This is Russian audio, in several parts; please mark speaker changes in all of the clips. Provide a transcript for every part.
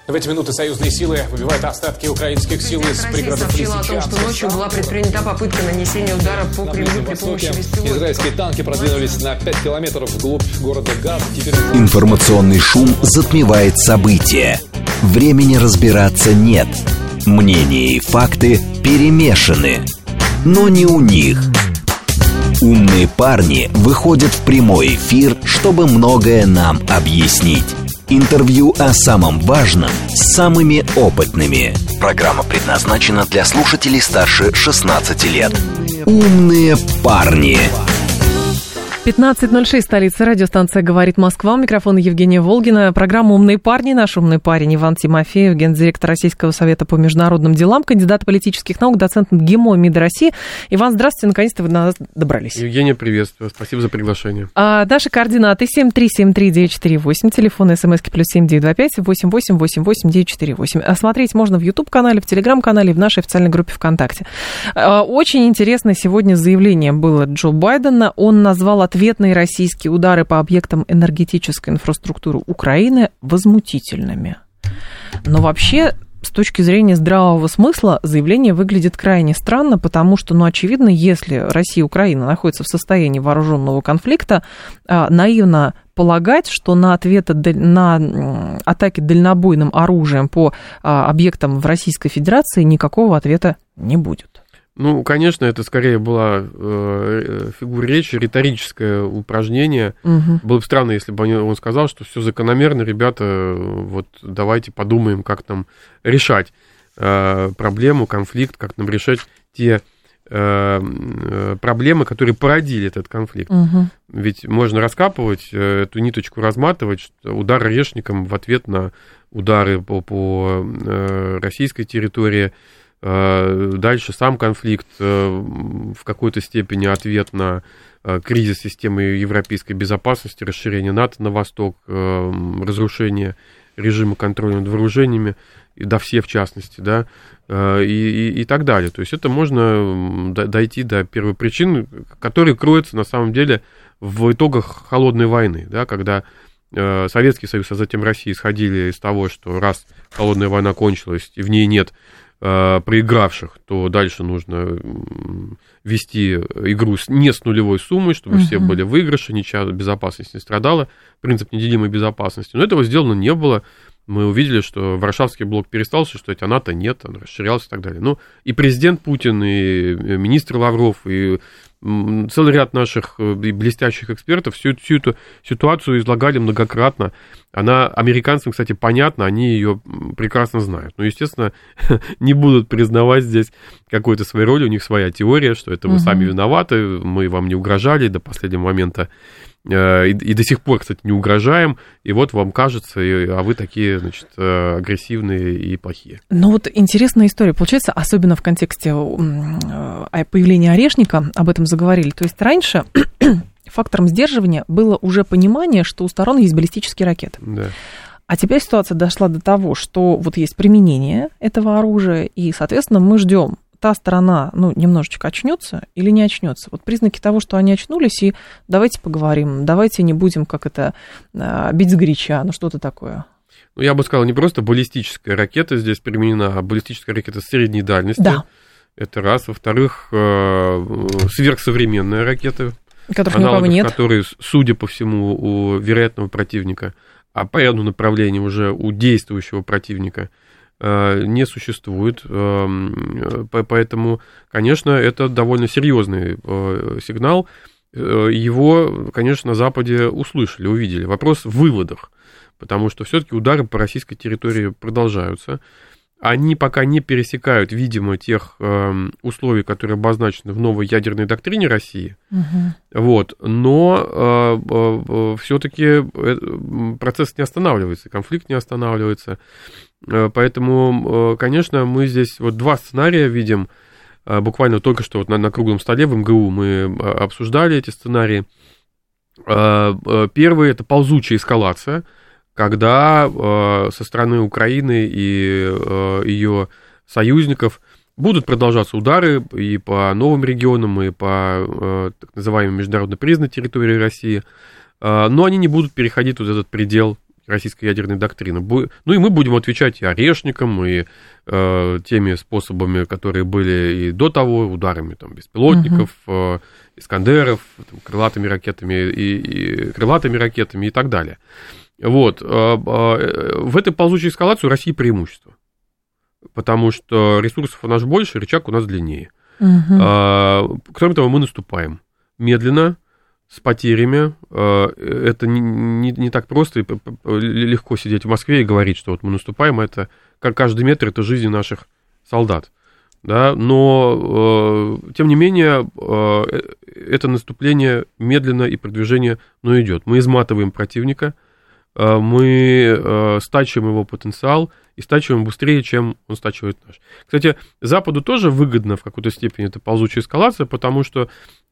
Speaker 1: В эти минуты союзные силы выбивают остатки украинских сил из пригородов
Speaker 2: сообщила о том, что ночью была предпринята попытка нанесения удара по Кремлю при помощи беспилотников.
Speaker 3: Израильские танки продвинулись на 5 километров вглубь города Газ.
Speaker 4: Информационный шум затмевает события. Времени разбираться нет. Мнения и факты перемешаны. Но не у них. Умные парни выходят в прямой эфир, чтобы многое нам объяснить. Интервью о самом важном с самыми опытными. Программа предназначена для слушателей старше 16 лет. Умные парни.
Speaker 5: 15:06, столица, радиостанция «Говорит Москва». У микрофона Евгения Волгина. Программа «Умные парни». Наш умный парень Иван Тимофеев, гендиректор Российского совета по международным делам, кандидат политических наук, доцент МГИМО МИДа России. Иван, здравствуйте, наконец-то вы до нас добрались.
Speaker 6: Евгения, приветствую. Спасибо за приглашение.
Speaker 5: Наши координаты 7373948, телефон смски +7 925 8888 948. Смотреть можно в YouTube-канале, в Telegram-канале и в нашей официальной группе ВКонтакте. Очень интересное сегодня заявление было Джо Байдена. Он назвал ответные российские удары по объектам энергетической инфраструктуры Украины возмутительными. Но вообще, с точки зрения здравого смысла, заявление выглядит крайне странно, потому что, очевидно, если Россия и Украина находятся в состоянии вооруженного конфликта, наивно полагать, что на атаки дальнобойным оружием по объектам в Российской Федерации никакого ответа не будет.
Speaker 6: Конечно, это скорее была фигура речи, риторическое упражнение. Угу. Было бы странно, если бы он сказал, что все закономерно, ребята, давайте подумаем, как нам решать проблему, конфликт, как нам решать те проблемы, которые породили этот конфликт. Угу. Ведь можно раскапывать эту ниточку, разматывать, удар орешником в ответ на удары по российской территории. Дальше сам конфликт, в какой-то степени ответ на кризис системы европейской безопасности, расширение НАТО на восток, разрушение режима контроля над вооружениями, и все в частности, да, и так далее. То есть это можно дойти до первой причины, которые кроются на самом деле в итогах холодной войны, да, когда Советский Союз, а затем Россия исходили из того, что раз холодная война кончилась и в ней нет проигравших, то дальше нужно вести игру не с нулевой суммой, чтобы все были в выигрыше, ничья безопасность не страдала, принцип неделимой безопасности. Но этого сделано не было. Мы увидели, что Варшавский блок перестал существовать, а НАТО нет, он расширялся и так далее. И президент Путин, и министр Лавров, и целый ряд наших блестящих экспертов всю эту ситуацию излагали многократно. Она американцам, кстати, понятна, они ее прекрасно знают. Но, естественно, не будут признавать здесь какой-то своей роли, у них своя теория, что это вы сами виноваты, мы вам не угрожали до последнего момента, и до сих пор, кстати, не угрожаем, и вам кажется, а вы такие, агрессивные и плохие.
Speaker 5: Интересная история получается, особенно в контексте появления орешника, об этом заговорили. То есть раньше фактором сдерживания было уже понимание, что у сторон есть баллистические ракеты. Да. А теперь ситуация дошла до того, что есть применение этого оружия, и, соответственно, мы ждем, та сторона, немножечко очнется или не очнется. Признаки того, что они очнулись, и давайте поговорим, давайте не будем, бить сгоряча, что-то такое.
Speaker 6: Я бы сказал, не просто баллистическая ракета здесь применена, а баллистическая ракета средней дальности. Да. Это раз. Во-вторых, сверхсовременная ракета,
Speaker 5: которых никого нет,
Speaker 6: которые, судя по всему, у вероятного противника, а по ряду направлений уже у действующего противника не существует. Поэтому, конечно, это довольно серьезный сигнал. Его, конечно, на Западе услышали, увидели. Вопрос в выводах, потому что все-таки удары по российской территории продолжаются. Они пока не пересекают, видимо, тех условий, которые обозначены в новой ядерной доктрине России. Но все-таки процесс не останавливается, конфликт не останавливается. Поэтому, конечно, мы здесь два сценария видим. Буквально только что на круглом столе в МГУ мы обсуждали эти сценарии. Первый – это ползучая эскалация, когда со стороны Украины и ее союзников будут продолжаться удары и по новым регионам, и по так называемой международно признанной территории России, но они не будут переходить этот предел российской ядерной доктрины. Ну и мы будем отвечать и орешникам, и теми способами, которые были и до того, ударами там, беспилотников, Искандеров, там, крылатыми ракетами и так далее. Вот. В этой ползучей эскалации у России преимущество, потому что ресурсов у нас больше, рычаг у нас длиннее. Кроме того, мы наступаем медленно, с потерями. Это не так просто и легко сидеть в Москве и говорить, что вот мы наступаем, это как каждый метр, это жизни наших солдат. Да? Но, тем не менее, это наступление медленно и продвижение, но идет. Мы изматываем противника, мы стачиваем его потенциал и стачиваем быстрее, чем он стачивает наш. Кстати, Западу тоже выгодно в какой-то степени эта ползучая эскалация, потому что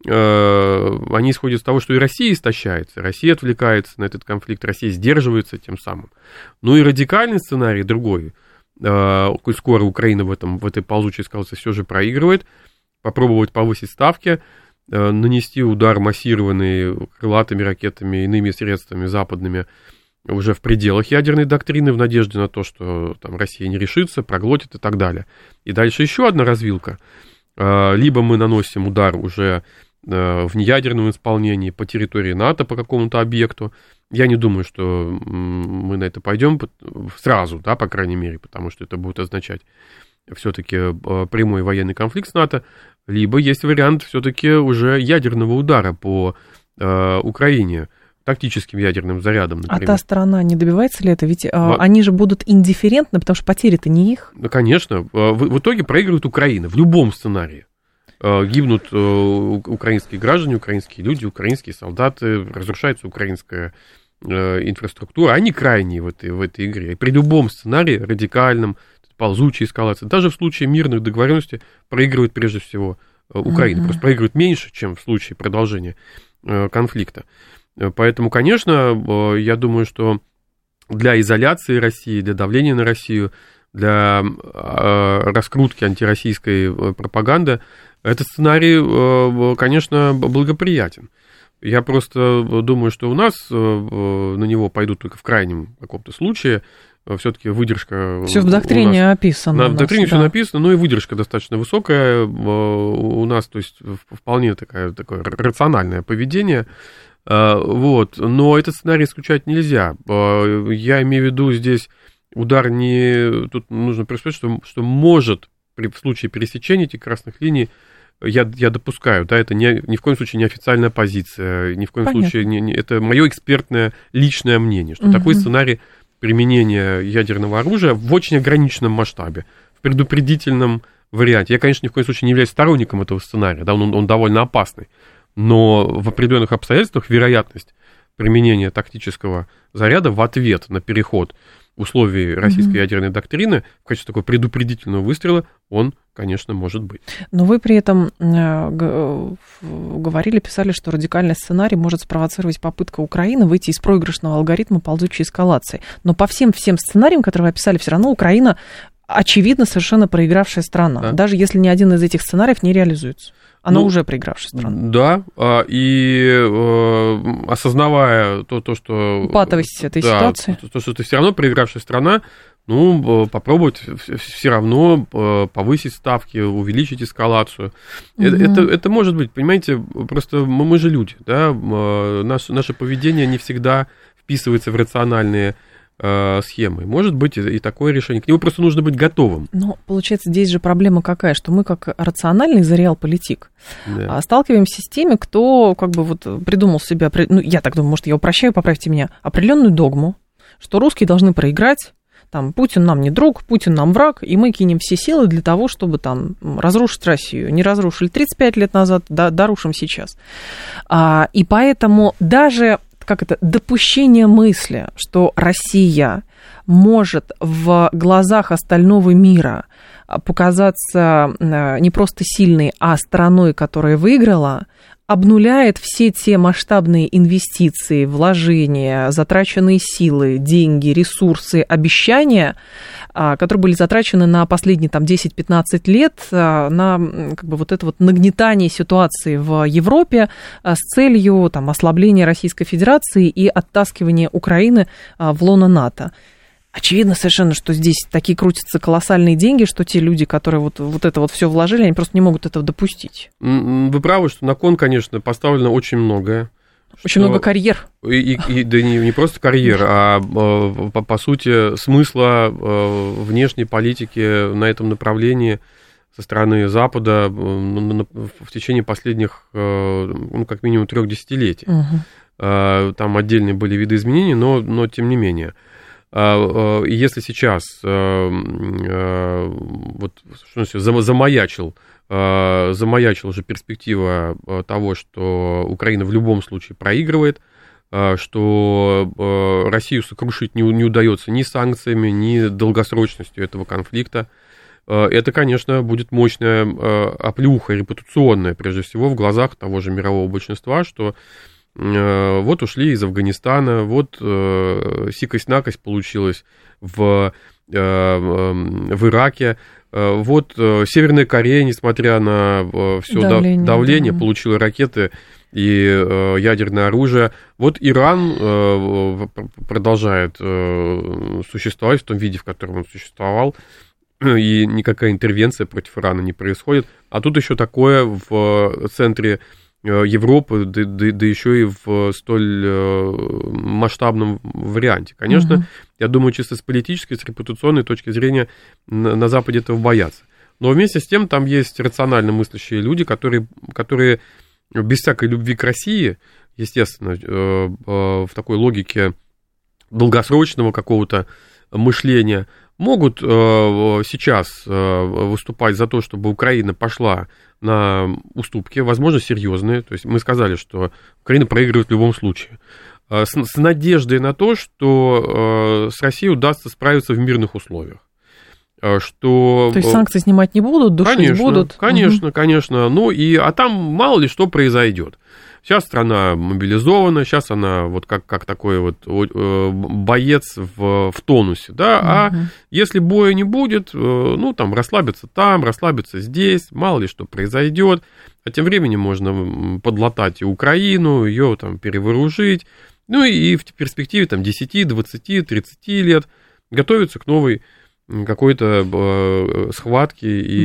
Speaker 6: они исходят из того, что и Россия истощается, Россия отвлекается на этот конфликт, Россия сдерживается тем самым. Ну и радикальный сценарий другой, коль скоро Украина в этой ползучей эскалации все же проигрывает, попробовать повысить ставки, нанести удар массированный крылатыми ракетами, иными средствами западными, уже в пределах ядерной доктрины, в надежде на то, что там Россия не решится, проглотит и так далее. И дальше еще одна развилка. Либо мы наносим удар уже в неядерном исполнении по территории НАТО, по какому-то объекту. Я не думаю, что мы на это пойдем сразу, да, по крайней мере, потому что это будет означать все-таки прямой военный конфликт с НАТО. Либо есть вариант все-таки уже ядерного удара по Украине, тактическим ядерным зарядом, например.
Speaker 5: А та сторона не добивается ли это? Ведь они же будут индифферентны, потому что потери-то не их.
Speaker 6: Ну, конечно. В итоге проигрывает Украина в любом сценарии. Гибнут украинские граждане, украинские люди, украинские солдаты, разрушается украинская инфраструктура. Они крайние в этой игре. И при любом сценарии, радикальном, ползучей эскалации, даже в случае мирных договоренностей, проигрывает прежде всего Украина. Просто проигрывает меньше, чем в случае продолжения конфликта. Поэтому, конечно, я думаю, что для изоляции России, для давления на Россию, для раскрутки антироссийской пропаганды этот сценарий, конечно, благоприятен. Я просто думаю, что у нас на него пойдут только в крайнем каком-то случае. Все-таки выдержка...
Speaker 5: Все в доктрине описано.
Speaker 6: В доктрине все написано, но и выдержка достаточно высокая у нас, то есть вполне такое рациональное поведение. Вот. Но этот сценарий исключать нельзя. Я имею в виду здесь удар не... Тут нужно предположить, что может в случае пересечения этих красных линий, я допускаю, да, это ни в коем случае не официальная позиция, ни в коем случае это мое экспертное личное мнение, что такой сценарий применения ядерного оружия в очень ограниченном масштабе, в предупредительном варианте. Я, конечно, ни в коем случае не являюсь сторонником этого сценария, да, он довольно опасный, но в определенных обстоятельствах вероятность применения тактического заряда в ответ на переход условий российской ядерной доктрины в качестве такого предупредительного выстрела, он, конечно, может быть.
Speaker 5: Но вы при этом говорили, писали, что радикальный сценарий может спровоцировать попытку Украины выйти из проигрышного алгоритма ползучей эскалации. Но по всем сценариям, которые вы описали, все равно Украина, очевидно, совершенно проигравшая страна, да? Даже если ни один из этих сценариев не реализуется. Она уже проигравшая страна. Да, и
Speaker 6: осознавая то, что...
Speaker 5: Патовость этой ситуации.
Speaker 6: То, что ты все равно проигравшая страна, попробовать все равно повысить ставки, увеличить эскалацию. Это может быть, понимаете, просто мы же люди, да, наше поведение не всегда вписывается в рациональные схемы. Может быть и такое решение. К нему просто нужно быть готовым.
Speaker 5: Но, получается, здесь же проблема какая, что мы, как рациональный зореал-политик, сталкиваемся с теми, кто как бы вот придумал себе, я так думаю, может, я упрощаю, поправьте меня, определенную догму, что русские должны проиграть, там, Путин нам не друг, Путин нам враг, и мы кинем все силы для того, чтобы там разрушить Россию. Не разрушили 35 лет назад, дорушим сейчас. И поэтому даже допущение мысли, что Россия может в глазах остального мира показаться не просто сильной, а страной, которая выиграла, обнуляет все те масштабные инвестиции, вложения, затраченные силы, деньги, ресурсы, обещания, которые были затрачены на последние там, 10-15 лет на как бы, вот это вот нагнетание ситуации в Европе с целью там, ослабления Российской Федерации и оттаскивания Украины в лоно НАТО. Очевидно совершенно, что здесь такие крутятся колоссальные деньги, что те люди, которые вот это вот все вложили, они просто не могут этого допустить.
Speaker 6: Вы правы, что на кон, конечно, поставлено очень многое.
Speaker 5: Очень много карьер.
Speaker 6: Да не просто карьер, а по сути смысла внешней политики на этом направлении со стороны Запада в течение последних, как минимум, 3 десятилетий. Там отдельные были виды изменений, но тем не менее. Если сейчас вот, замаячила уже перспектива того, что Украина в любом случае проигрывает, что Россию сокрушить не удается ни санкциями, ни долгосрочностью этого конфликта, это, конечно, будет мощная оплеуха репутационная, прежде всего, в глазах того же мирового большинства, что вот ушли из Афганистана, вот сикость-накость получилась в Ираке, вот Северная Корея, несмотря на все давление, получила ракеты и ядерное оружие. Вот Иран продолжает существовать в том виде, в котором он существовал, и никакая интервенция против Ирана не происходит. А тут еще такое в центре Европы, да еще и в столь масштабном варианте. Конечно, я думаю, чисто с политической, с репутационной точки зрения на Западе этого боятся. Но вместе с тем там есть рационально мыслящие люди, которые без всякой любви к России, естественно, в такой логике долгосрочного какого-то мышления, могут сейчас выступать за то, чтобы Украина пошла на уступки, возможно, серьезные. То есть мы сказали, что Украина проигрывает в любом случае. С надеждой на то, что с Россией удастся справиться в мирных условиях. То
Speaker 5: есть санкции снимать не будут, душить будут?
Speaker 6: Конечно. А там мало ли что произойдет. Сейчас страна мобилизована, сейчас она вот как такой вот боец в тонусе, да, а если боя не будет, там расслабиться здесь, мало ли что произойдет, а тем временем можно подлатать и Украину, ее там перевооружить, и в перспективе там 10, 20, 30 лет готовиться к новой какой-то схватке и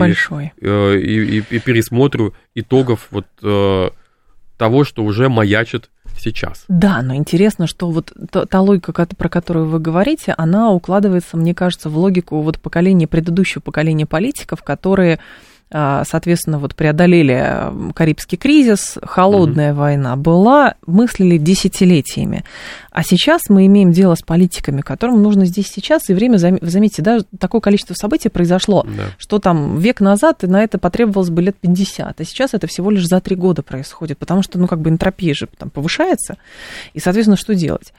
Speaker 6: пересмотру итогов вот того, что уже маячит сейчас.
Speaker 5: Да, но интересно, что вот та логика, про которую вы говорите, она укладывается, мне кажется, в логику вот предыдущего поколения политиков, которые, соответственно, вот преодолели Карибский кризис, холодная война была, мыслили десятилетиями. А сейчас мы имеем дело с политиками, которым нужно здесь сейчас, и время, вы заметите, да, такое количество событий произошло, что там век назад, и на это потребовалось бы лет 50, а сейчас это всего лишь за 3 года происходит, потому что, энтропия же там повышается, и, соответственно, что делать?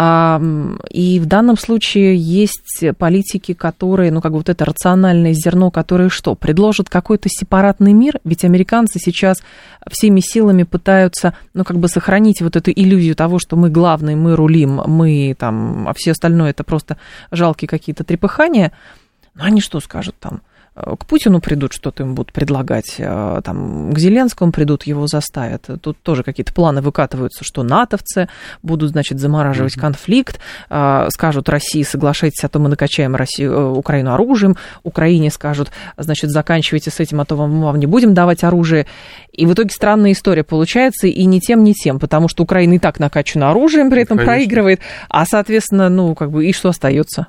Speaker 5: И в данном случае есть политики, которые, вот это рациональное зерно, которое что? Предложат какой-то сепаратный мир, ведь американцы сейчас всеми силами пытаются, сохранить вот эту иллюзию того, что мы главные, мы рулим, мы там, а все остальное это просто жалкие какие-то трепыхания. Но они что скажут там? К Путину придут, что-то им будут предлагать, там, к Зеленскому придут, его заставят. Тут тоже какие-то планы выкатываются, что натовцы будут, замораживать конфликт, скажут России, соглашайтесь, а то мы накачаем Украину оружием, Украине скажут, заканчивайте с этим, а то мы вам не будем давать оружие. И в итоге странная история получается и ни тем, ни тем, потому что Украина и так накачана оружием, при этом проигрывает, а, соответственно, и что остается?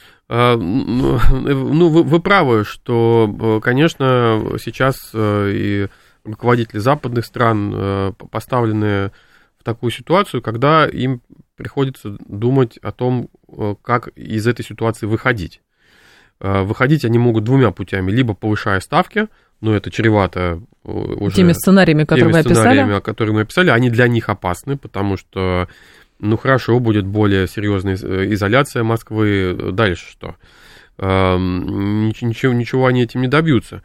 Speaker 6: Вы правы, что, конечно, сейчас и руководители западных стран поставлены в такую ситуацию, когда им приходится думать о том, как из этой ситуации выходить. Выходить они могут 2 путями, либо повышая ставки, но это чревато уже
Speaker 5: теми сценариями, которые
Speaker 6: мы описали, они для них опасны, потому что хорошо, будет более серьезная изоляция Москвы. Дальше что? Ничего они этим не добьются.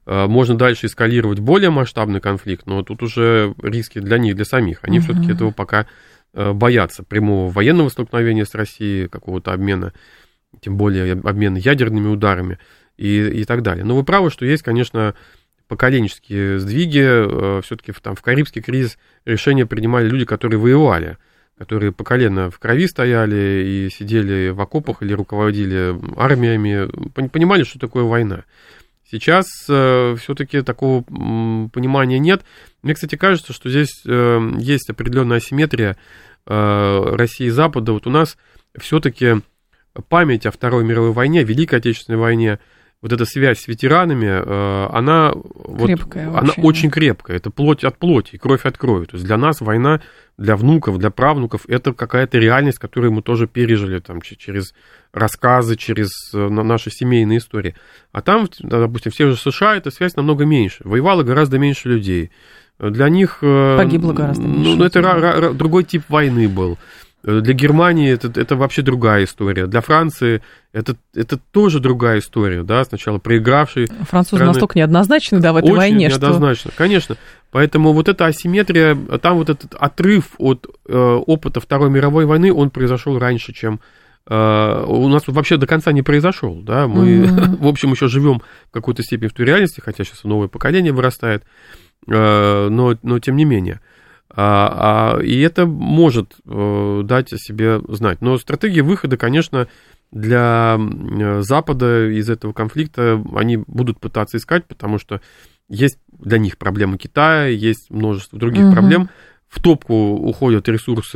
Speaker 6: можно дальше эскалировать более масштабный конфликт, но тут уже риски для них, для самих. Они все-таки этого пока боятся, прямого военного столкновения с Россией, какого-то обмена, тем более обмена ядерными ударами и так далее. Но вы правы, что есть, конечно, поколенческие сдвиги. Все-таки в Карибский кризис решения принимали люди, которые воевали, которые по колено в крови стояли и сидели в окопах или руководили армиями, понимали, что такое война. Сейчас все-таки такого понимания нет. Мне, кстати, кажется, что здесь есть определенная асимметрия России и Запада. Вот у нас все-таки память о Второй мировой войне, Великой Отечественной войне, вот эта связь с ветеранами, она очень крепкая. Это плоть от плоти, кровь от крови. То есть для нас война, для внуков, для правнуков, это какая-то реальность, которую мы тоже пережили там, через рассказы, через наши семейные истории. А там, допустим, в тех же США эта связь намного меньше. Воевало гораздо меньше людей. Для них...
Speaker 5: Погибло гораздо меньше.
Speaker 6: Это другой тип войны был. Для Германии это вообще другая история. Для Франции это тоже другая история. Да? Сначала проигравшие...
Speaker 5: Французы настолько неоднозначны, да, в этой войне.
Speaker 6: Очень неоднозначно, конечно. Поэтому вот эта асимметрия, там вот этот отрыв от опыта Второй мировой войны, он произошел раньше, чем... у нас вообще до конца не произошел. Да? Мы, в общем, еще живем в какой-то степени в той реальности, хотя сейчас новое поколение вырастает, но тем не менее. И это может дать о себе знать. Но стратегии выхода, конечно, для Запада из этого конфликта они будут пытаться искать, потому что есть для них проблемы Китая, есть множество других проблем. В топку уходят ресурсы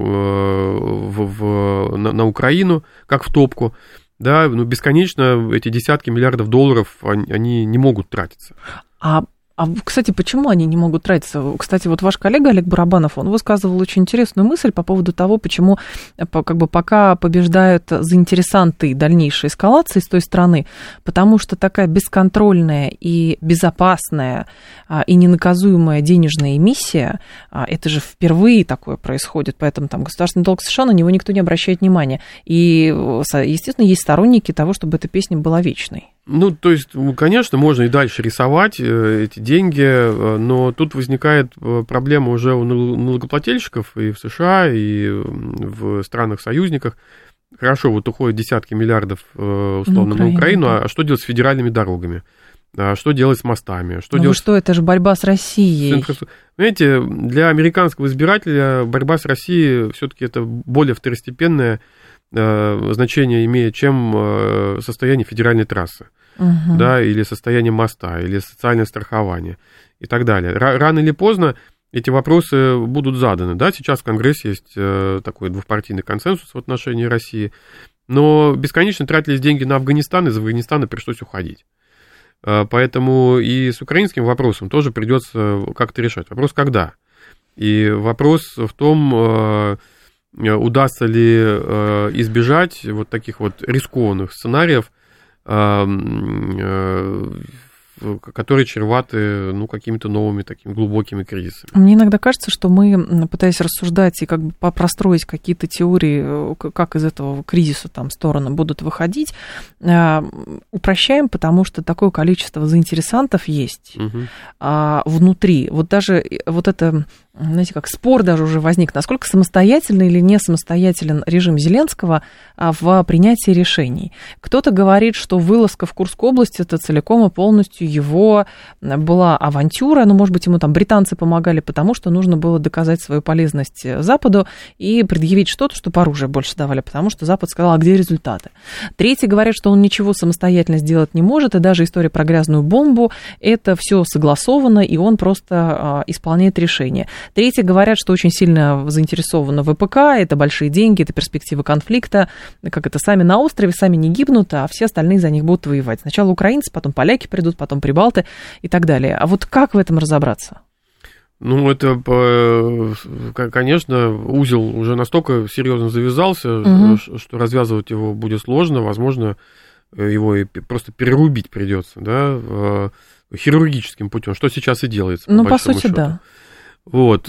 Speaker 6: на Украину, как в топку. Да, но бесконечно эти десятки миллиардов долларов, они не могут тратиться.
Speaker 5: Кстати, почему они не могут тратиться? Кстати, вот ваш коллега Олег Барабанов, он высказывал очень интересную мысль по поводу того, почему пока побеждают заинтересанты дальнейшей эскалации с той стороны, потому что такая бесконтрольная и безопасная и ненаказуемая денежная эмиссия, это же впервые такое происходит, поэтому там государственный долг США, на него никто не обращает внимания. И, естественно, есть сторонники того, чтобы эта песня была вечной.
Speaker 6: То есть, конечно, можно и дальше рисовать эти деньги, но тут возникает проблема уже у налогоплательщиков и в США, и в странах-союзниках. Хорошо, вот уходят десятки миллиардов условно на Украину, а что делать с федеральными дорогами? А что делать с мостами?
Speaker 5: Это же борьба с Россией.
Speaker 6: Понимаете, для американского избирателя борьба с Россией все-таки это более второстепенное значение имеет, чем состояние федеральной трассы, да, или состояние моста, или социальное страхование и так далее. Рано или поздно эти вопросы будут заданы. Да? Сейчас в Конгрессе есть такой двухпартийный консенсус в отношении России, но бесконечно тратились деньги на Афганистан, из Афганистана пришлось уходить. Поэтому и с украинским вопросом тоже придется как-то решать. Вопрос когда? И вопрос в том, удастся ли избежать вот таких вот рискованных сценариев, которые чреваты какими-то новыми такими глубокими кризисами.
Speaker 5: Мне иногда кажется, что мы, пытаясь рассуждать и как бы простроить какие-то теории, как из этого кризиса там стороны будут выходить, упрощаем, потому что такое количество заинтересантов есть внутри. Вот даже вот это, знаете, как спор даже уже возник, насколько самостоятельный или не самостоятелен режим Зеленского в принятии решений. Кто-то говорит, что вылазка в Курскую область это целиком и полностью его была авантюра, но, может быть, ему там британцы помогали, потому что нужно было доказать свою полезность Западу и предъявить что-то, чтобы оружие больше давали, потому что Запад сказал, а где результаты? Третьи говорят, что он ничего самостоятельно сделать не может, и даже история про грязную бомбу, это все согласовано, и он просто исполняет решение. Третьи говорят, что очень сильно заинтересованы в ВПК, это большие деньги, это перспективы конфликта, как это сами на острове, сами не гибнут, а все остальные за них будут воевать. Сначала украинцы, потом поляки придут, потом прибалты и так далее. А вот как в этом разобраться?
Speaker 6: Это, конечно, узел уже настолько серьезно завязался, что развязывать его будет сложно, возможно, его и просто перерубить придется, да, хирургическим путем, что сейчас и делается.
Speaker 5: По сути, счету. Да.
Speaker 6: Вот.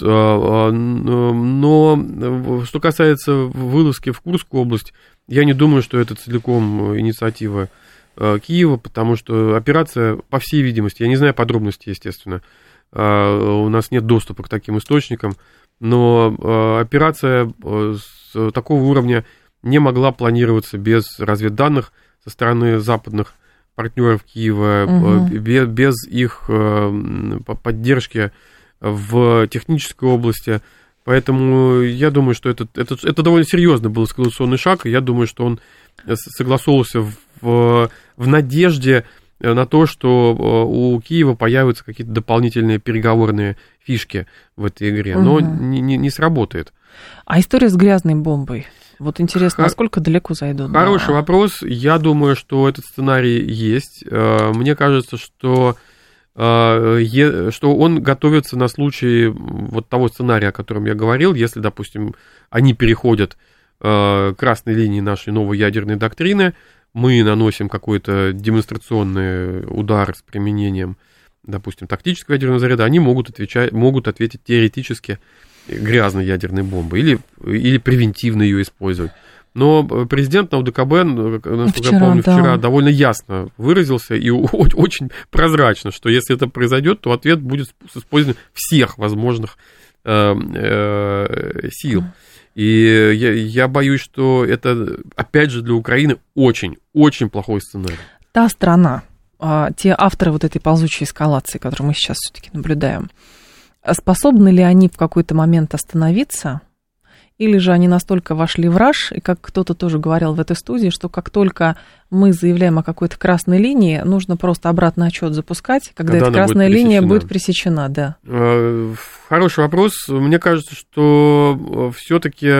Speaker 6: Но что касается вылазки в Курскую область, я не думаю, что это целиком инициатива Киева, потому что операция, по всей видимости, я не знаю подробностей, естественно, у нас нет доступа к таким источникам, но операция с такого уровня не могла планироваться без разведданных со стороны западных партнеров Киева, без их поддержки в технической области. Поэтому я думаю, что это довольно серьезный был эскалационный шаг, и я думаю, что он согласовывался в надежде на то, что у Киева появятся какие-то дополнительные переговорные фишки в этой игре, но не сработает.
Speaker 5: А история с грязной бомбой? Вот интересно, насколько далеко зайдут?
Speaker 6: Хороший вопрос. Я думаю, что этот сценарий есть. Мне кажется, что он готовится на случай вот того сценария, о котором я говорил, если, допустим, они переходят к красной линии нашей новой ядерной доктрины, мы наносим какой-то демонстрационный удар с применением, допустим, тактического ядерного заряда, они могут ответить теоретически грязной ядерной бомбой или превентивно ее использовать. Но президент на УДКБ, насколько я помню, вчера довольно ясно выразился и очень прозрачно, что если это произойдет, то ответ будет с использованием всех возможных сил. И я боюсь, что это, опять же, для Украины очень-очень плохой сценарий.
Speaker 5: Та страна, те авторы вот этой ползучей эскалации, которую мы сейчас все-таки наблюдаем, способны ли они в какой-то момент остановиться, или же они настолько вошли в раж, и как кто-то тоже говорил в этой студии, что как только мы заявляем о какой-то красной линии, нужно просто обратный отчет запускать, когда эта красная линия будет пресечена, да.
Speaker 6: Хороший вопрос. Мне кажется, что все-таки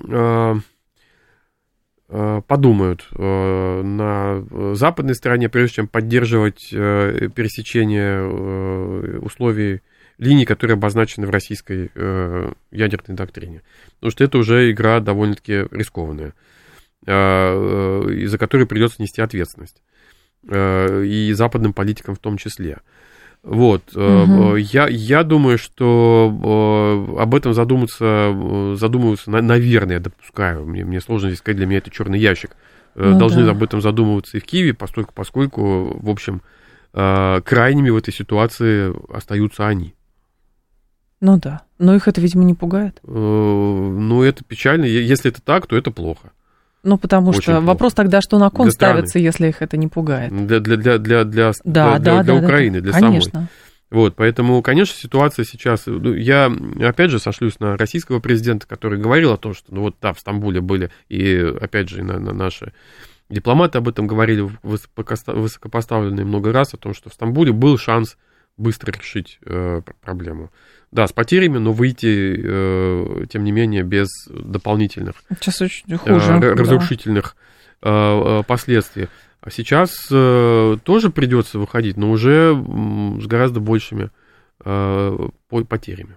Speaker 6: подумают на западной стороне, прежде чем поддерживать пересечение условий линий, которые обозначены в российской ядерной доктрине. Потому что это уже игра довольно-таки рискованная, из-за которой придется нести ответственность. И западным политикам в том числе. Вот. Я думаю, что об этом задумываются, наверное, я допускаю. Мне сложно здесь сказать, для меня это черный ящик. Должны об этом задумываться и в Киеве, поскольку, в общем, крайними в этой ситуации остаются они.
Speaker 5: Ну да, но их это, видимо, не пугает.
Speaker 6: Ну, это печально. Если это так, то это плохо.
Speaker 5: Ну, потому очень что плохо. Вопрос тогда, что на кон ставится, если их это не пугает.
Speaker 6: Для Украины, для
Speaker 5: конечно.
Speaker 6: Самой. Вот, поэтому, конечно, ситуация сейчас... Я, опять же, сошлюсь на российского президента, который говорил о том, что, ну, вот, да, в Стамбуле были, и, опять же, на наши дипломаты об этом говорили, высокопоставленные много раз, о том, что в Стамбуле был шанс быстро решить проблему. Да, с потерями, но выйти, тем не менее, без дополнительных разрушительных последствий. А сейчас тоже придется выходить, но уже с гораздо большими потерями.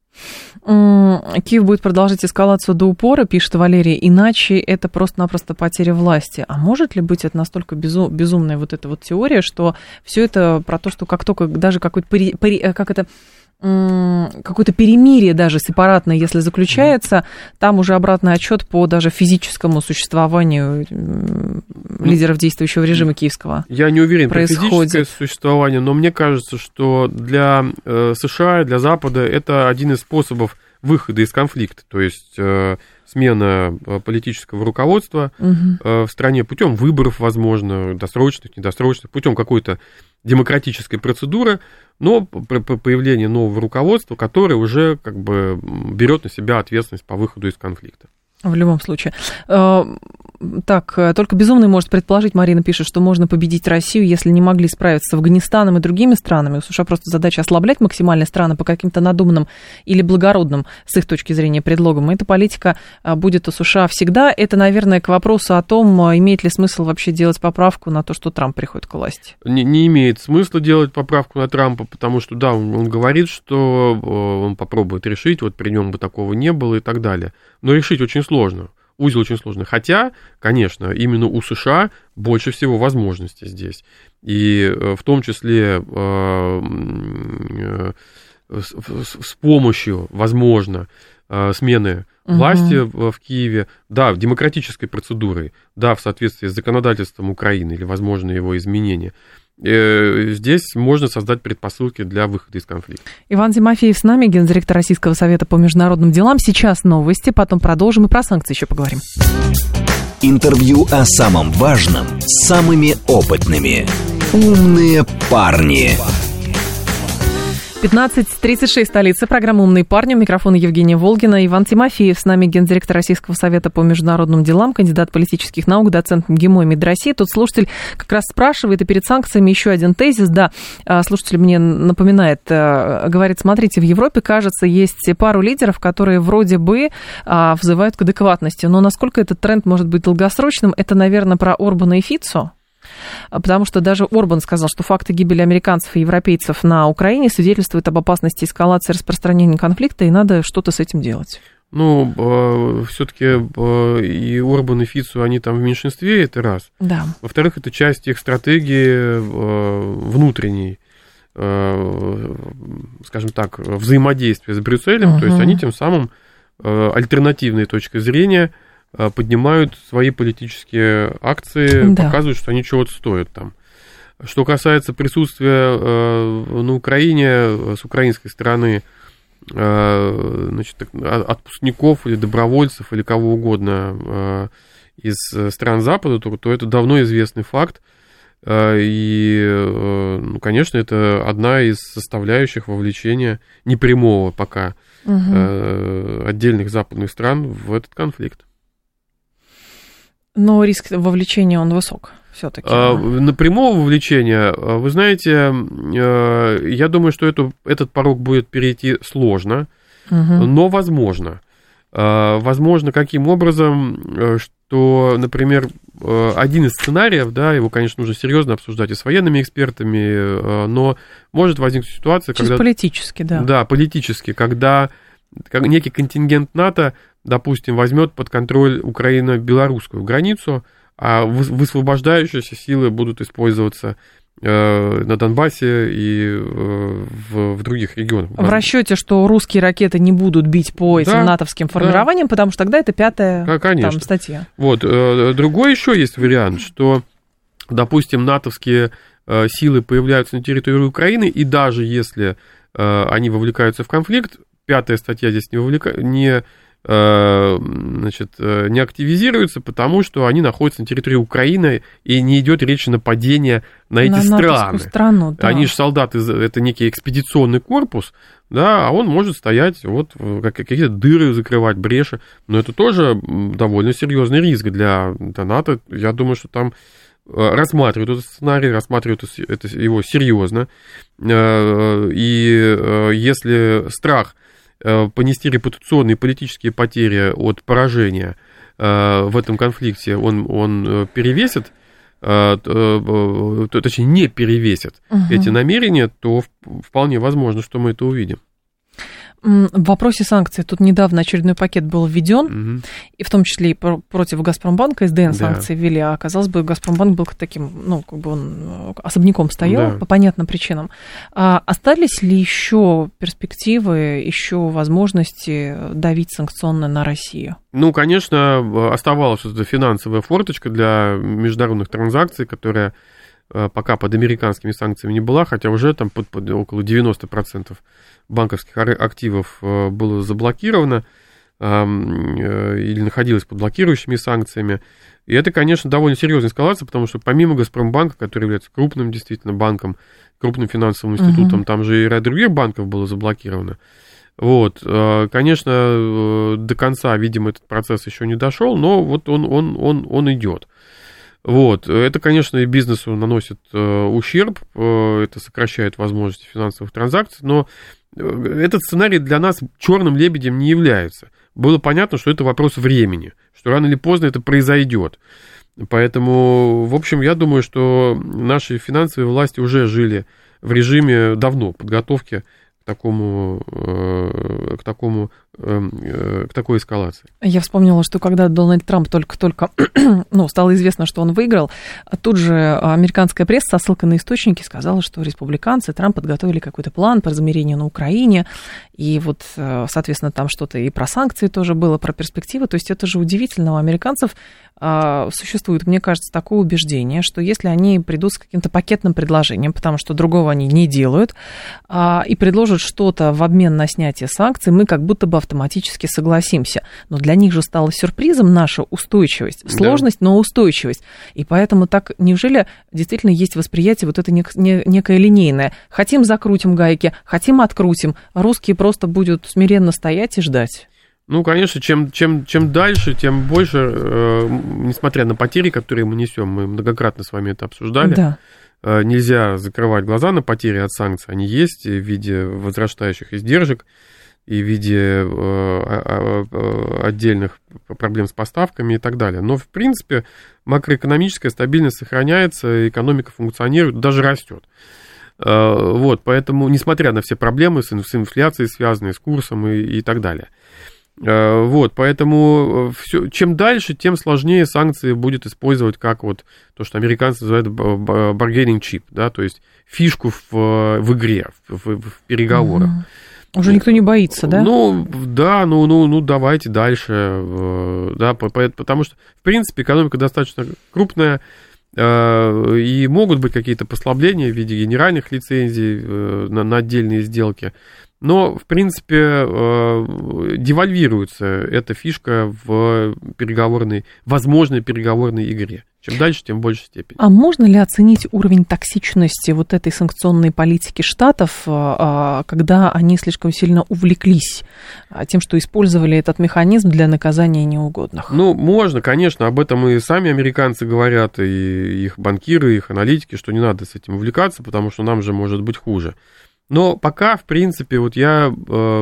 Speaker 5: Киев будет продолжать эскалацию до упора, пишет Валерий, иначе это просто-напросто потеря власти. А может ли быть это настолько безумная вот эта вот теория, что все это про то, что как только даже какое-то перемирие даже сепаратное, если заключается, там уже обратный отчет по даже физическому существованию лидеров действующего режима киевского.
Speaker 6: Я не уверен про физическое существование, но мне кажется, что для США, для Запада это один из способов выхода из конфликта, то есть смена политического руководства в стране путем выборов, возможно, досрочных, недосрочных, путем какой-то демократической процедуры, но появление нового руководства, которое уже как бы берет на себя ответственность по выходу из конфликта.
Speaker 5: В любом случае. Так, только безумный может предположить, Марина пишет, что можно победить Россию, если не могли справиться с Афганистаном и другими странами. У США просто задача ослаблять максимально страны по каким-то надуманным или благородным, с их точки зрения, предлогам. И эта политика будет у США всегда. Это, наверное, к вопросу о том, имеет ли смысл вообще делать поправку на то, что Трамп приходит к власти.
Speaker 6: Не имеет смысла делать поправку на Трампа, потому что, да, он говорит, что он попробует решить, вот при нем бы такого не было и так далее. Но решить очень сложно. Узел очень сложный. Хотя, конечно, именно у США больше всего возможностей здесь. И в том числе с помощью, возможно, смены власти в Киеве, да, демократической процедурой, да, в соответствии с законодательством Украины или, возможно, его изменение, здесь можно создать предпосылки для выхода из конфликта.
Speaker 5: Иван Тимофеев с нами, гендиректор Российского совета по международным делам. Сейчас новости, потом продолжим и про санкции еще поговорим.
Speaker 4: Интервью о самом важном с самыми опытными. «Умные парни».
Speaker 5: 15:36, столица. Программа «Умные парни». У микрофона Евгения Волгина. Иван Тимофеев с нами, гендиректор Российского совета по международным делам, кандидат политических наук, доцент МГИМО и МИД России. Тут слушатель как раз спрашивает, и перед санкциями еще один тезис. Да, слушатель мне напоминает, говорит, смотрите, в Европе, кажется, есть пару лидеров, которые вроде бы взывают к адекватности. Но насколько этот тренд может быть долгосрочным, это, наверное, про Орбана и Фицо. Потому что даже Орбан сказал, что факты гибели американцев и европейцев на Украине свидетельствуют об опасности эскалации распространения конфликта, и надо что-то с этим делать.
Speaker 6: Ну, все-таки и Орбан, и Фицо, они там в меньшинстве, это раз.
Speaker 5: Да.
Speaker 6: Во-вторых, это часть их стратегии внутренней, скажем так, взаимодействия с Брюсселем. То есть они тем самым альтернативной точкой зрения поднимают свои политические акции, показывают, что они чего-то стоят там. Что касается присутствия на Украине с украинской стороны, значит, отпускников или добровольцев или кого угодно из стран Запада, то это давно известный факт. И, ну, конечно, это одна из составляющих вовлечения непрямого пока отдельных западных стран в этот конфликт.
Speaker 5: Но риск вовлечения, он высок все-таки.
Speaker 6: На прямого вовлечения, вы знаете, я думаю, что этот порог будет перейти сложно, но возможно. Возможно, каким образом, что, например, один из сценариев, да, его, конечно, нужно серьезно обсуждать и с военными экспертами, но может возникнуть ситуация,
Speaker 5: когда... политически, да.
Speaker 6: Да, политически, когда некий контингент НАТО, допустим, возьмет под контроль украино-белорусскую границу, а высвобождающиеся силы будут использоваться на Донбассе и в других регионах.
Speaker 5: В расчете, что русские ракеты не будут бить по этим натовским формированиям, потому что тогда это 5-я там статья.
Speaker 6: Вот. Другой еще есть вариант, что, допустим, натовские силы появляются на территории Украины, и даже если они вовлекаются в конфликт, 5-я статья здесь не активизируется, потому что они находятся на территории Украины, и не идет речь о нападении на эти страны.
Speaker 5: Да.
Speaker 6: Они же солдаты, это некий экспедиционный корпус, да, а он может стоять, вот какие-то дыры закрывать, бреши, но это тоже довольно серьезный риск для НАТО. Я думаю, что там рассматривают этот сценарий, рассматривают его серьезно, и если страх понести репутационные и политические потери от поражения в этом конфликте, он перевесит, точнее, не перевесит эти намерения, то вполне возможно, что мы это увидим.
Speaker 5: В вопросе санкций тут недавно очередной пакет был введен, и в том числе и против Газпромбанка СДН санкции ввели, а казалось бы, Газпромбанк был таким, ну, как бы он особняком стоял по понятным причинам. Остались ли еще перспективы, еще возможности давить санкционно на Россию?
Speaker 6: Ну, конечно, оставалась эта финансовая форточка для международных транзакций, которая пока под американскими санкциями не была, хотя уже там под около 90% банковских активов было заблокировано или находилось под блокирующими санкциями. И это, конечно, довольно серьезная эскалация, потому что помимо Газпромбанка, который является крупным действительно банком, крупным финансовым институтом, там же и ряд других банков было заблокировано. Вот, конечно, до конца, видимо, этот процесс еще не дошел, но вот он идет. Вот, это, конечно, и бизнесу наносит ущерб, это сокращает возможности финансовых транзакций, но этот сценарий для нас черным лебедем не является. Было понятно, что это вопрос времени, что рано или поздно это произойдет. Поэтому, в общем, я думаю, что наши финансовые власти уже жили в режиме давно подготовки к такому эскалации.
Speaker 5: Я вспомнила, что когда Дональд Трамп только-только стало известно, что он выиграл, тут же американская пресса со ссылкой на источники сказала, что республиканцы Трамп подготовили какой-то план по размирению на Украине, и вот, соответственно, там что-то и про санкции тоже было, про перспективы. То есть это же удивительно, у американцев существует, мне кажется, такое убеждение, что если они придут с каким-то пакетным предложением, потому что другого они не делают, и предложат что-то в обмен на снятие санкций, мы как будто бы автоматически согласимся. Но для них же стала сюрпризом наша устойчивость. Сложность, но устойчивость. И поэтому так, неужели действительно есть восприятие вот это некое линейное? Хотим — закрутим гайки, хотим — открутим. Русские просто будут смиренно стоять и ждать.
Speaker 6: Ну, конечно, чем дальше, тем больше, несмотря на потери, которые мы несем, мы многократно с вами это обсуждали, нельзя закрывать глаза на потери от санкций. Они есть в виде возрастающих издержек и в виде отдельных проблем с поставками и так далее. Но, в принципе, макроэкономическая стабильность сохраняется, экономика функционирует, даже растет. Вот, поэтому, несмотря на все проблемы с инфляцией, связанные с курсом и так далее. Вот, поэтому чем дальше, тем сложнее санкции будет использовать как вот то, что американцы называют bargaining chip, да, то есть фишку в игре, в переговорах.
Speaker 5: Уже никто не боится, да?
Speaker 6: Давайте дальше, да, потому что, в принципе, экономика достаточно крупная, и могут быть какие-то послабления в виде генеральных лицензий на отдельные сделки. Но, в принципе, девальвируется эта фишка в возможной переговорной игре. Чем дальше, тем в большей степени.
Speaker 5: А можно ли оценить уровень токсичности вот этой санкционной политики Штатов, когда они слишком сильно увлеклись тем, что использовали этот механизм для наказания неугодных?
Speaker 6: Ну, можно, конечно. Об этом и сами американцы говорят, и их банкиры, и их аналитики, что не надо с этим увлекаться, потому что нам же может быть хуже. Но пока, в принципе, вот я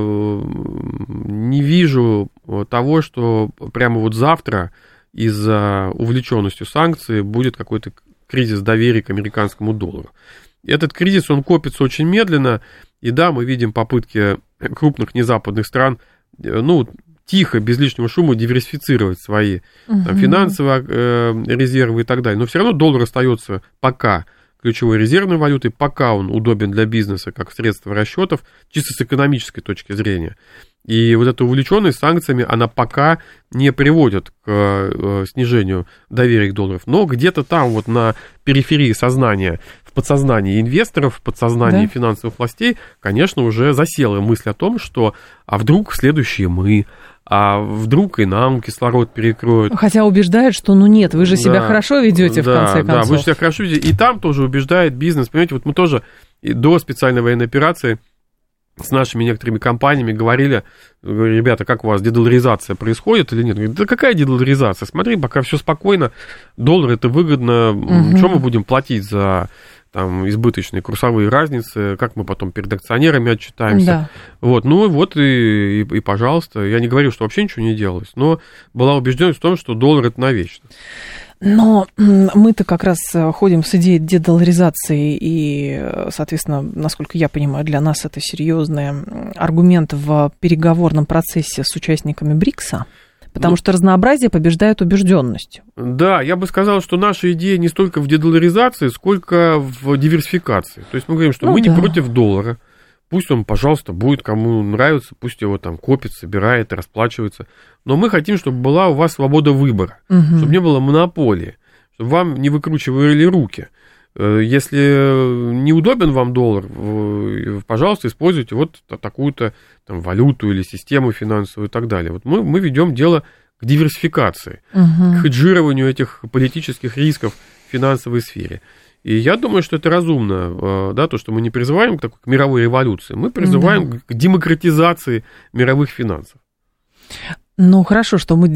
Speaker 6: не вижу того, что прямо вот завтра из-за увлеченности санкций будет какой-то кризис доверия к американскому доллару. Этот кризис, он копится очень медленно, и да, мы видим попытки крупных незападных стран, тихо, без лишнего шума диверсифицировать свои финансовые резервы и так далее. Но все равно доллар остается пока ключевой резервной валютой, пока он удобен для бизнеса как средство расчетов, чисто с экономической точки зрения. И вот эта увлеченность санкциями, она пока не приводит к снижению доверия к доллару. Но где-то там вот на периферии сознания, в подсознании инвесторов, в подсознании финансовых властей, конечно, уже засела мысль о том, что а вдруг следующие мы, а вдруг и нам кислород перекроют.
Speaker 5: Хотя убеждает, что нет, вы же себя хорошо ведете в конце концов.
Speaker 6: Да, вы же себя хорошо ведете. И там тоже убеждает бизнес. Понимаете, вот мы тоже до специальной военной операции с нашими некоторыми компаниями говорили, ребята, как у вас дедоларизация происходит или нет? Говорят, да какая дедоларизация? Смотри, пока все спокойно, доллар это выгодно, что мы будем платить за там избыточные курсовые разницы, как мы потом перед акционерами отчитаемся. Да. Вот, и пожалуйста, я не говорю, что вообще ничего не делалось, но была убежденность в том, что доллар это навечно.
Speaker 5: Но мы-то как раз ходим с идеей дедоларизации, и, соответственно, насколько я понимаю, для нас это серьезный аргумент в переговорном процессе с участниками БРИКСа. Потому что разнообразие побеждает убежденностью.
Speaker 6: Да, я бы сказал, что наша идея не столько в дедоларизации, сколько в диверсификации. То есть мы говорим, что мы не против доллара. Пусть он, пожалуйста, будет, кому нравится, пусть его там копит, собирает, расплачивается. Но мы хотим, чтобы была у вас свобода выбора, чтобы не было монополии, чтобы вам не выкручивали руки. Если неудобен вам доллар, пожалуйста, используйте вот такую-то там валюту или систему финансовую и так далее. Вот мы ведем дело к диверсификации, к хеджированию этих политических рисков в финансовой сфере. И я думаю, что это разумно, да, то, что мы не призываем к мировой революции, мы призываем к демократизации мировых финансов.
Speaker 5: Ну, хорошо, чтобы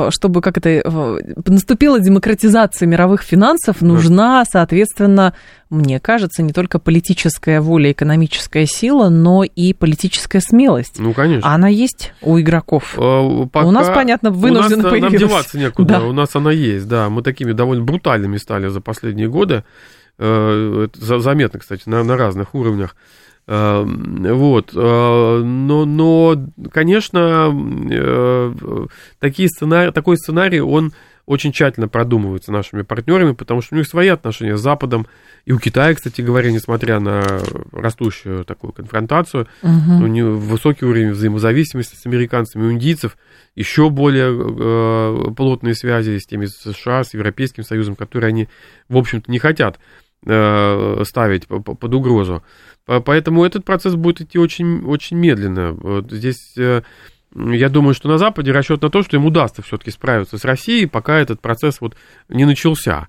Speaker 5: наступила демократизация мировых финансов, нужна, соответственно, мне кажется, не только политическая воля, экономическая сила, но и политическая смелость.
Speaker 6: Ну, конечно.
Speaker 5: Она есть у игроков. У нас, понятно, вынуждены появилась.
Speaker 6: Нам деваться некуда, у нас она есть, да. Мы такими довольно брутальными стали за последние годы. Это заметно, кстати, на разных уровнях. Вот. Но, конечно, такой сценарий, он очень тщательно продумывается нашими партнерами, потому что у них свои отношения с Западом, и у Китая, кстати говоря, несмотря на растущую такую конфронтацию, у них высокий уровень взаимозависимости с американцами, у индийцев еще более плотные связи с теми США, с Европейским Союзом, которые они, в общем-то, не хотят ставить под угрозу. Поэтому этот процесс будет идти очень, очень медленно. Вот здесь... Я думаю, что на Западе расчет на то, что им удастся все-таки справиться с Россией, пока этот процесс вот не начался,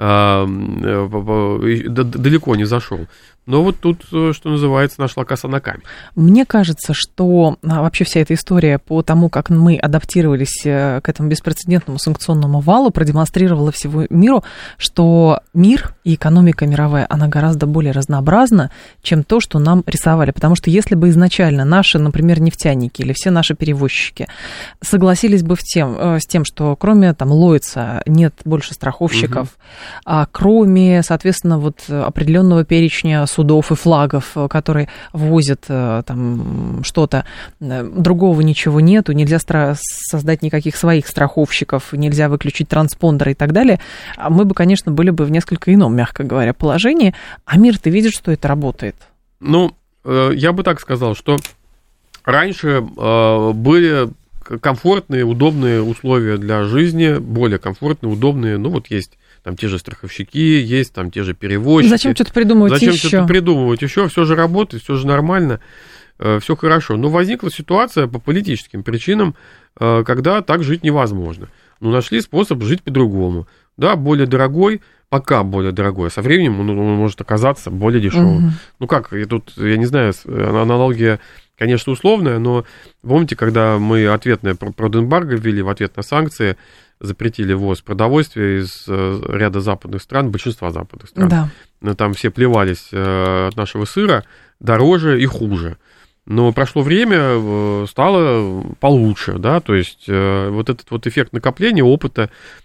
Speaker 6: далеко не зашел. Но вот тут, что называется, нашла коса на камень.
Speaker 5: Мне кажется, что вообще вся эта история по тому, как мы адаптировались к этому беспрецедентному санкционному валу, продемонстрировала всему миру, что мир и экономика мировая, она гораздо более разнообразна, чем то, что нам рисовали. Потому что если бы изначально наши, например, нефтяники или все наши перевозчики согласились бы с тем, что кроме там Lloyds нет больше страховщиков, кроме, соответственно, вот определенного перечня судов и флагов, которые ввозят там что-то, другого ничего нету, нельзя создать никаких своих страховщиков, нельзя выключить транспондеры и так далее, мы бы, конечно, были бы в несколько ином, мягко говоря, положении, а мир-то видит, что это работает.
Speaker 6: Ну, я бы так сказал, что раньше были комфортные, удобные условия для жизни, более комфортные, удобные, ну вот есть там те же страховщики, есть там те же перевозчики.
Speaker 5: Зачем что-то придумывать еще?
Speaker 6: Зачем что-то придумывать еще? Все же работает, все же нормально, все хорошо. Но возникла ситуация по политическим причинам, когда так жить невозможно. Ну, нашли способ жить по-другому. Да, более дорогой, пока более дорогой. Со временем он может оказаться более дешевым. Ну как, я не знаю, аналогия, конечно, условная, но помните, когда мы ответное продэмбарго ввели в ответ на санкции, запретили ввоз продовольствия из ряда западных стран, большинства западных стран. Да. Там все плевались от нашего сыра, дороже и хуже. Но прошло время, стало получше, да, то есть вот этот вот эффект накопления опыта,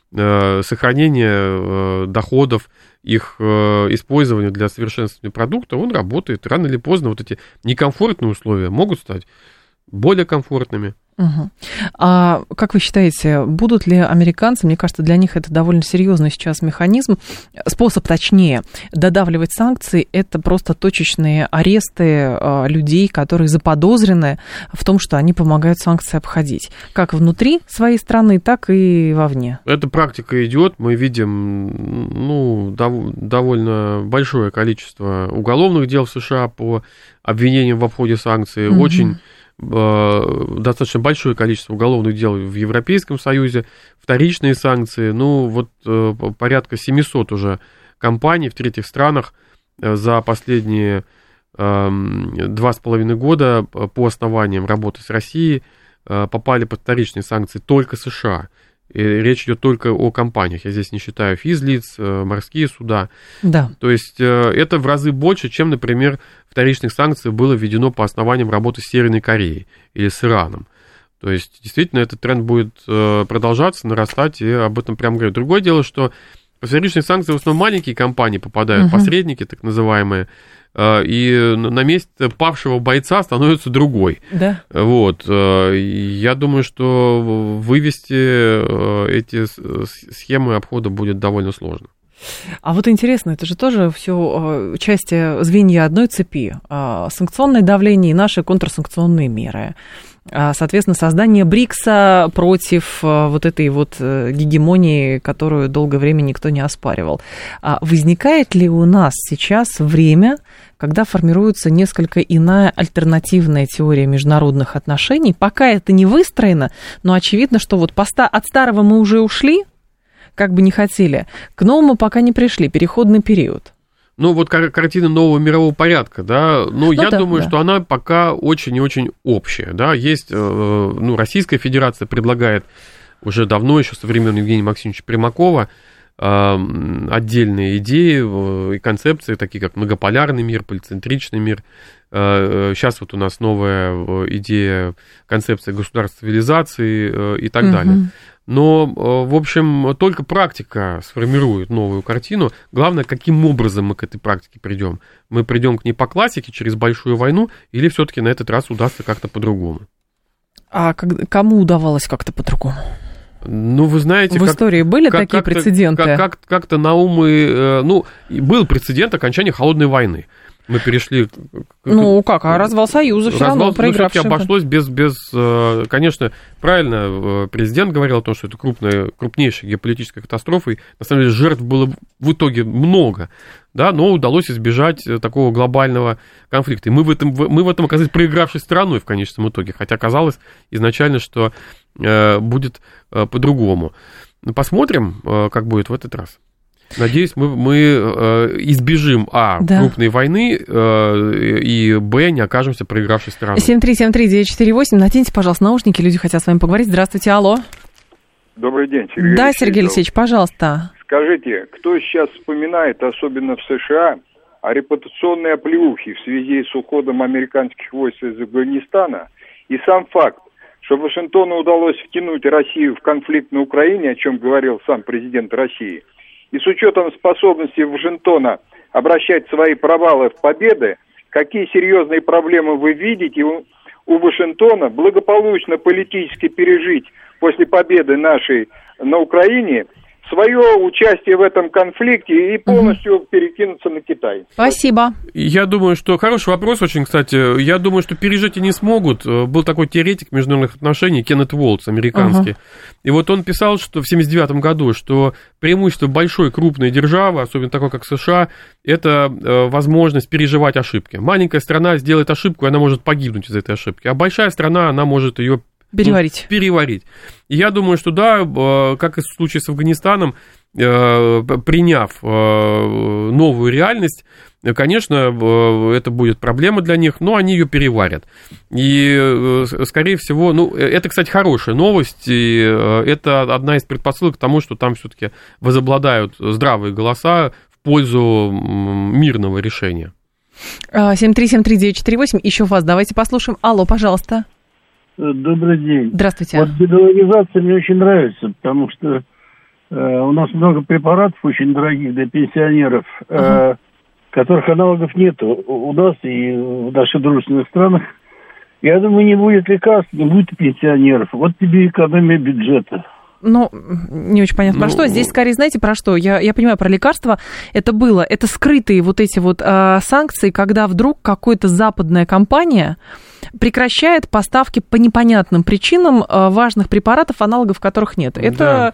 Speaker 6: сохранения доходов, их использования для совершенствования продукта, он работает. Рано или поздно вот эти некомфортные условия могут стать более комфортными.
Speaker 5: Угу. А как вы считаете, будут ли американцы, мне кажется, для них это довольно серьезный сейчас механизм, способ, точнее, додавливать санкции, это просто точечные аресты людей, которые заподозрены в том, что они помогают санкции обходить, как внутри своей страны, так и вовне? Эта
Speaker 6: практика идет, мы видим, довольно большое количество уголовных дел в США по обвинениям в обходе санкций, очень достаточно большое количество уголовных дел в Европейском Союзе, вторичные санкции, порядка 700 уже компаний в третьих странах за последние 2,5 года по основаниям работы с Россией попали под вторичные санкции только США. И речь идет только о компаниях, я здесь не считаю физлиц, морские суда. Да. То есть это в разы больше, чем, например, вторичных санкций было введено по основаниям работы с Северной Кореей или с Ираном. То есть действительно этот тренд будет продолжаться, нарастать, и об этом прямо говорю. Другое дело, что по вторичных санкциям в основном маленькие компании попадают, посредники так называемые, и на месте павшего бойца становится другой. Да. Вот. Я думаю, что вывести эти схемы обхода будет довольно сложно.
Speaker 5: А вот интересно, это же тоже все части звенья одной цепи. Санкционное давление и наши контрсанкционные меры. Соответственно, создание БРИКСа против вот этой вот гегемонии, которую долгое время никто не оспаривал. Возникает ли у нас сейчас время, когда формируется несколько иная альтернативная теория международных отношений? Пока это не выстроено, но очевидно, что вот от старого мы уже ушли, как бы не хотели, к новому пока не пришли, переходный период.
Speaker 6: Картина нового мирового порядка, да, я думаю, что она пока очень и очень общая, да, есть, Российская Федерация предлагает уже давно, еще со времен Евгения Максимовича Примакова, отдельные идеи и концепции, такие как многополярный мир, полицентричный мир. Сейчас вот у нас новая идея, концепция государств цивилизации и так далее. Но, в общем, только практика сформирует новую картину. Главное, каким образом мы к этой практике придем. Мы придем к ней по классике, через большую войну, или все-таки на этот раз удастся как-то по-другому?
Speaker 5: А кому удавалось как-то по-другому?
Speaker 6: Ну, вы знаете...
Speaker 5: В истории были такие прецеденты?
Speaker 6: Как-то на ум был прецедент окончания холодной войны. Мы перешли...
Speaker 5: развал Союза все равно проигравший.
Speaker 6: Все-таки обошлось без... Конечно, правильно президент говорил о том, что это крупнейшая геополитическая катастрофа, и, на самом деле, жертв было в итоге много, да, но удалось избежать такого глобального конфликта. И мы в этом оказались проигравшей стороной в конечном итоге, хотя казалось изначально, что будет по-другому. Посмотрим, как будет в этот раз. Надеюсь, мы избежим, крупной войны, и, не окажемся проигравшей стороной.
Speaker 5: 7373948. Наденьте, пожалуйста, наушники, люди хотят с вами поговорить. Здравствуйте, алло.
Speaker 7: Добрый день, Сергей.
Speaker 5: Да, Сергей Алексеевич, пожалуйста.
Speaker 7: Скажите, кто сейчас вспоминает, особенно в США, о репутационной оплеухе в связи с уходом американских войск из Афганистана, и сам факт, что Вашингтону удалось втянуть Россию в конфликт на Украине, о чем говорил сам президент России, и с учетом способности Вашингтона обращать свои провалы в победы, какие серьезные проблемы вы видите у Вашингтона благополучно политически пережить после победы нашей на Украине свое участие в этом конфликте и полностью перекинуться на Китай?
Speaker 5: Спасибо.
Speaker 6: Я думаю, что... Хороший вопрос очень, кстати. Я думаю, что пережить они смогут. Был такой теоретик международных отношений Кеннет Уолтс, американский. И вот он писал, что в 1979 году, что преимущество большой крупной державы, особенно такой, как США, это возможность переживать ошибки. Маленькая страна сделает ошибку, и она может погибнуть из этой ошибки. А большая страна, она может ее переварить. И я думаю, что да, как и в случае с Афганистаном, приняв новую реальность, конечно, это будет проблема для них, но они ее переварят. И, скорее всего, это, кстати, хорошая новость, и это одна из предпосылок к тому, что там все-таки возобладают здравые голоса в пользу мирного решения.
Speaker 5: 7373948, еще вас давайте послушаем. Алло, пожалуйста.
Speaker 8: Добрый день.
Speaker 5: Здравствуйте.
Speaker 8: Вот бедологизация мне очень нравится, потому что у нас много препаратов очень дорогих для пенсионеров, которых аналогов нету у нас и в наших дружественных странах. Я думаю, не будет лекарств, не будет пенсионеров. Вот тебе экономия бюджета.
Speaker 5: Не очень понятно, про что. Здесь скорее, знаете, про что? Я понимаю, про лекарства это скрытые вот эти вот санкции, когда вдруг какая-то западная компания прекращает поставки по непонятным причинам важных препаратов, аналогов которых нет. Это,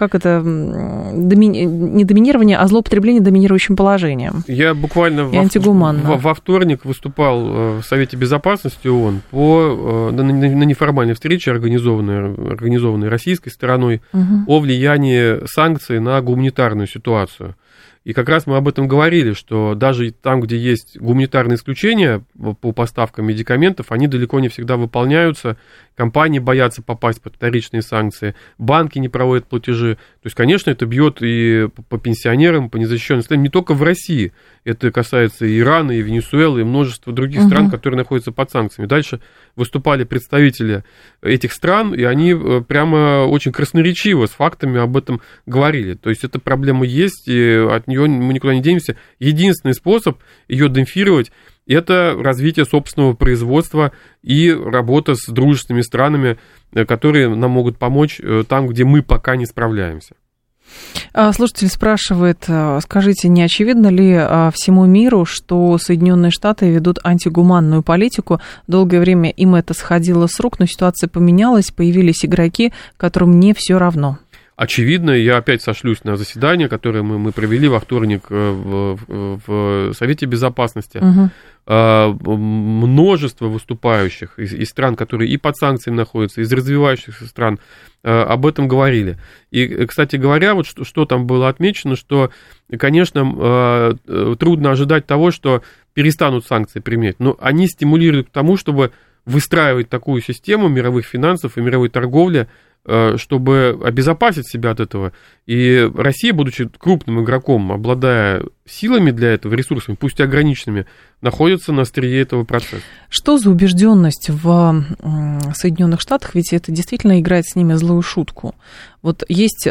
Speaker 5: не доминирование, а злоупотребление доминирующим положением.
Speaker 6: Я буквально во вторник выступал в Совете Безопасности ООН на неформальной встрече, организованной российской стороной, о влиянии санкций на гуманитарную ситуацию. И как раз мы об этом говорили, что даже там, где есть гуманитарные исключения по поставкам медикаментов, они далеко не всегда выполняются. Компании боятся попасть под вторичные санкции, банки не проводят платежи. То есть, конечно, это бьет и по пенсионерам, по незащищенным странам, не только в России. Это касается и Ирана, и Венесуэлы, и множества других стран, которые находятся под санкциями. Дальше выступали представители этих стран, и они прямо очень красноречиво с фактами об этом говорили. То есть, эта проблема есть, и от нее мы никуда не денемся. Единственный способ ее демпфировать – это развитие собственного производства и работа с дружественными странами, которые нам могут помочь там, где мы пока не справляемся.
Speaker 5: Слушатель спрашивает, скажите, не очевидно ли всему миру, что Соединенные Штаты ведут антигуманную политику? Долгое время им это сходило с рук, но ситуация поменялась, появились игроки, которым не все равно.
Speaker 6: Очевидно, я опять сошлюсь на заседание, которое мы провели во вторник в Совете Безопасности. Множество выступающих из стран, которые и под санкциями находятся, из развивающихся стран, об этом говорили. И, кстати говоря, вот что там было отмечено, что, конечно, трудно ожидать того, что перестанут санкции применять, но они стимулируют к тому, чтобы выстраивать такую систему мировых финансов и мировой торговли, чтобы обезопасить себя от этого. И Россия, будучи крупным игроком, обладая силами для этого, ресурсами, пусть и ограниченными, находится на острие этого процесса.
Speaker 5: Что за убежденность в Соединенных Штатах? Ведь это действительно играет с ними злую шутку. Вот есть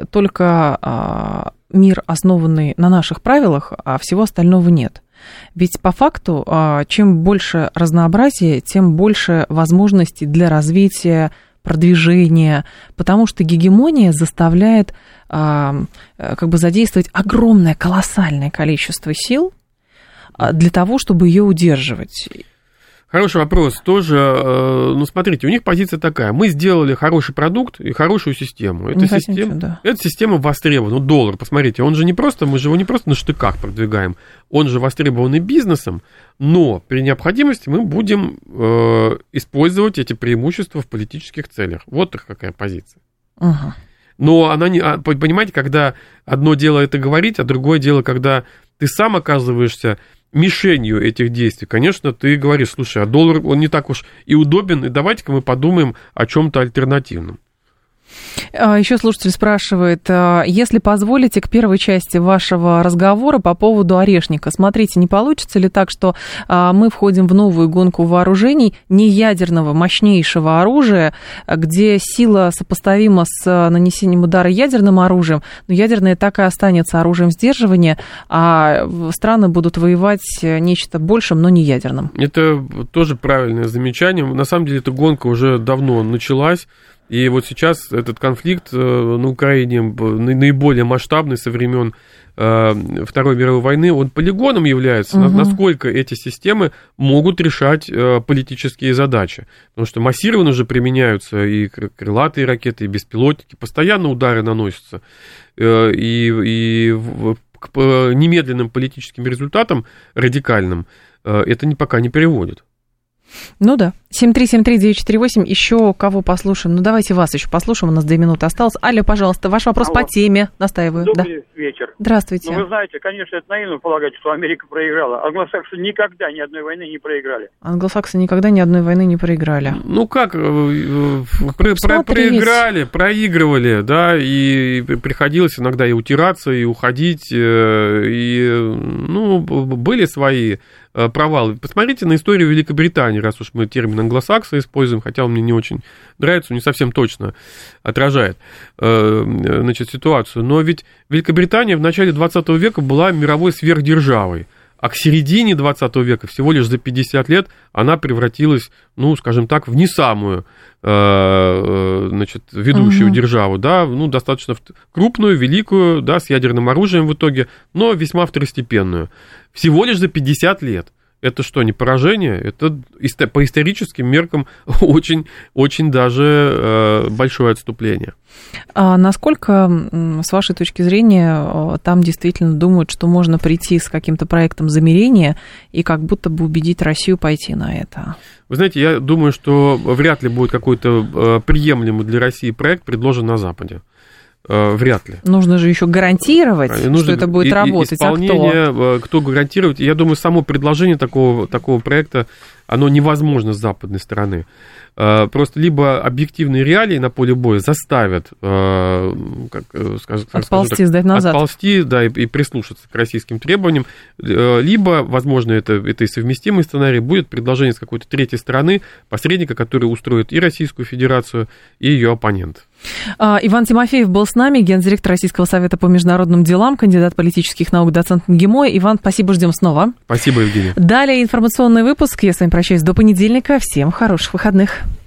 Speaker 5: только мир, основанный на наших правилах, а всего остального нет. Ведь по факту, чем больше разнообразия, тем больше возможностей для развития, продвижения, потому что гегемония заставляет как бы задействовать огромное, колоссальное количество сил для того, чтобы ее удерживать.
Speaker 6: Хороший вопрос тоже. Ну, смотрите, у них позиция такая. Мы сделали хороший продукт и хорошую систему. Эта система востребована. Ну, доллар, посмотрите, он же не просто, мы же его не просто на штыках продвигаем, он же востребованный бизнесом, но при необходимости мы будем использовать эти преимущества в политических целях. Вот их какая позиция.
Speaker 5: Угу.
Speaker 6: Но она не... Понимаете, когда одно дело это говорить, а другое дело, когда ты сам оказываешься мишенью этих действий, конечно, ты говоришь, слушай, а доллар, он не так уж и удобен, и давайте-ка мы подумаем о чем-то альтернативном.
Speaker 5: Еще слушатель спрашивает, если позволите, к первой части вашего разговора по поводу орешника. Смотрите, не получится ли так, что мы входим в новую гонку вооружений неядерного, мощнейшего оружия, где сила сопоставима с нанесением удара ядерным оружием, но ядерное так и останется оружием сдерживания, а страны будут воевать нечто большим, но не ядерным? Это тоже правильное замечание. На самом деле, эта гонка уже давно началась. И вот сейчас этот конфликт на Украине наиболее масштабный со времен Второй мировой войны, он полигоном является, насколько эти системы могут решать политические задачи. Потому что массированно уже применяются и крылатые ракеты, и беспилотники, постоянно удары наносятся. И к немедленным политическим результатам, радикальным, это пока не приводит. Ну да. 7373948, еще кого послушаем? Ну, давайте вас еще послушаем, у нас 2 минуты осталось. Алло, пожалуйста, ваш вопрос по теме, настаиваю.
Speaker 9: Добрый вечер.
Speaker 5: Здравствуйте.
Speaker 9: Ну, вы знаете, конечно, это наивно полагать, что Америка проиграла. Англосаксы никогда ни одной войны не проиграли.
Speaker 5: Англосаксы никогда ни одной войны не проиграли.
Speaker 6: Ну, как? Проигрывали, да, и приходилось иногда и утираться, и уходить, и, ну, были свои провалы. Посмотрите на историю Великобритании, раз уж мы термин англосаксы используем, хотя он мне не очень нравится, он не совсем точно отражает, значит, ситуацию. Но ведь Великобритания в начале 20 века была мировой сверхдержавой, а к середине 20 века, всего лишь за 50 лет, она превратилась, ну, скажем так, в не самую, значит, ведущую державу, да, ну, достаточно крупную, великую, да, с ядерным оружием в итоге, но весьма второстепенную. Всего лишь за 50 лет. Это что, не поражение? Это по историческим меркам очень, очень даже большое отступление.
Speaker 5: А насколько, с вашей точки зрения, там действительно думают, что можно прийти с каким-то проектом замирения и как будто бы убедить Россию пойти на это?
Speaker 6: Вы знаете, я думаю, что вряд ли будет какой-то приемлемый для России проект предложен на Западе. Вряд ли.
Speaker 5: Нужно же еще гарантировать, что это будет работать.
Speaker 6: Исполнение, кто гарантирует? Я думаю, само предложение такого проекта, оно невозможно с западной стороны. Просто либо объективные реалии на поле боя заставят
Speaker 5: отползти, сдать назад.
Speaker 6: Отползти, да, и прислушаться к российским требованиям, либо, возможно, это и совместимый сценарий, будет предложение с какой-то третьей стороны, посредника, который устроит и Российскую Федерацию, и ее оппонентов.
Speaker 5: Иван Тимофеев был с нами, гендиректор Российского совета по международным делам, кандидат политических наук, доцент МГИМО. Иван, спасибо, ждем снова.
Speaker 6: Спасибо, Евгений.
Speaker 5: Далее информационный выпуск. Я с вами прощаюсь до понедельника. Всем хороших выходных.